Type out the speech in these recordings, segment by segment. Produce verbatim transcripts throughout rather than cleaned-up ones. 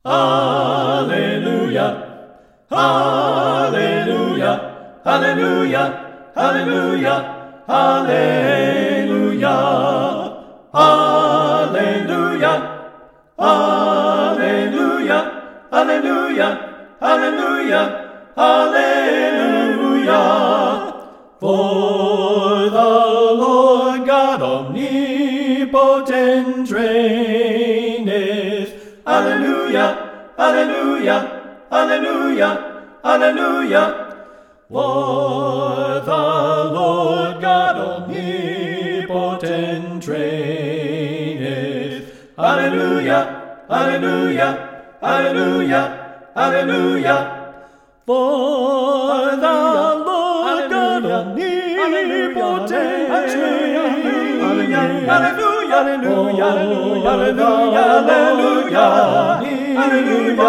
Hallelujah, hallelujah, hallelujah, hallelujah, hallelujah, hallelujah, hallelujah, hallelujah, hallelujah, hallelujah. For the Lord God omnipotent reigneth. Hallelujah, hallelujah, hallelujah, hallelujah. For the Lord God omnipotent reigneth. Hallelujah, hallelujah, hallelujah, hallelujah. For the Lord God omnipotent reigneth. Hallelujah, hallelujah, hallelujah, hallelujah, hallelujah,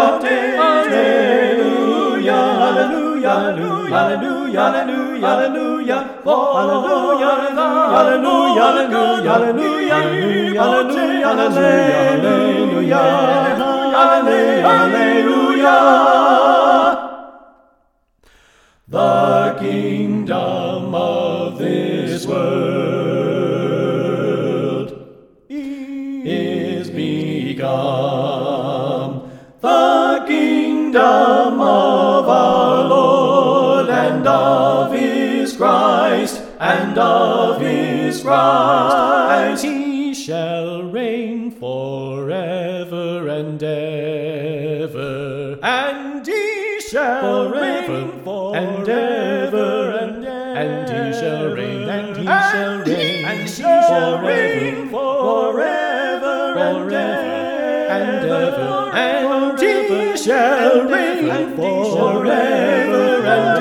hallelujah, hallelujah, hallelujah, hallelujah, hallelujah, hallelujah, hallelujah, hallelujah, hallelujah. The kingdom of this world is become the kingdom of our Lord and of his Christ, and of his Christ. And he shall reign forever and ever, and he shall reign forever and ever, and he shall reign, and he shall reign, and he shall reign forever and ever, and he shall reign forever and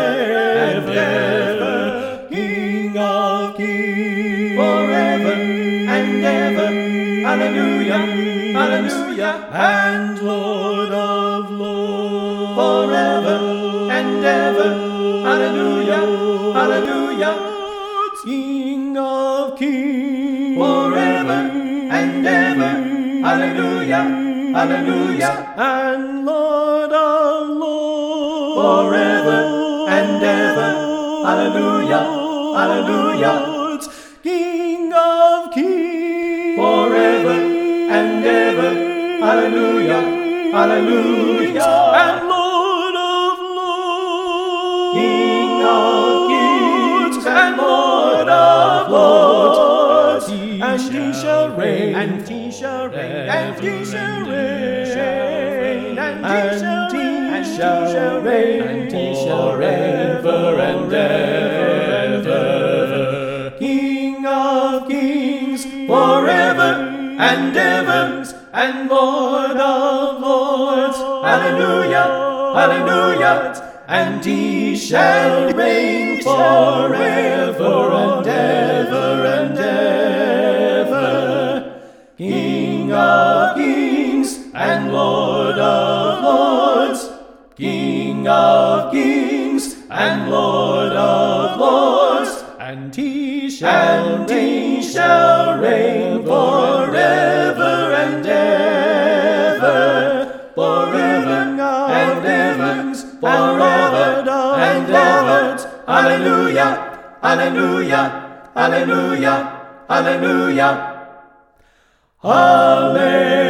ever, King of kings, forever and ever, hallelujah, hallelujah, and Lord of lords, forever and ever, hallelujah, hallelujah, King of kings, forever and ever, hallelujah, hallelujah, and Lord of lords, forever and ever, hallelujah, hallelujah, King of kings, forever and ever, hallelujah, hallelujah, and Lord of lords, King of kings and Lord of lords, and he shall reign, and he shall reign, and he shall reign, and he shall reign, and he shall reign forever and ever, King of kings, forever and ever, and Lord of lords, hallelujah, hallelujah, and he shall reign forever and ever and ever, King of kings and Lord of lords, King of kings and Lord of lords, and he shall, and he shall reign forever and ever, forever and ever, forever and ever. Hallelujah, hallelujah, hallelujah, hallelujah, hallelujah.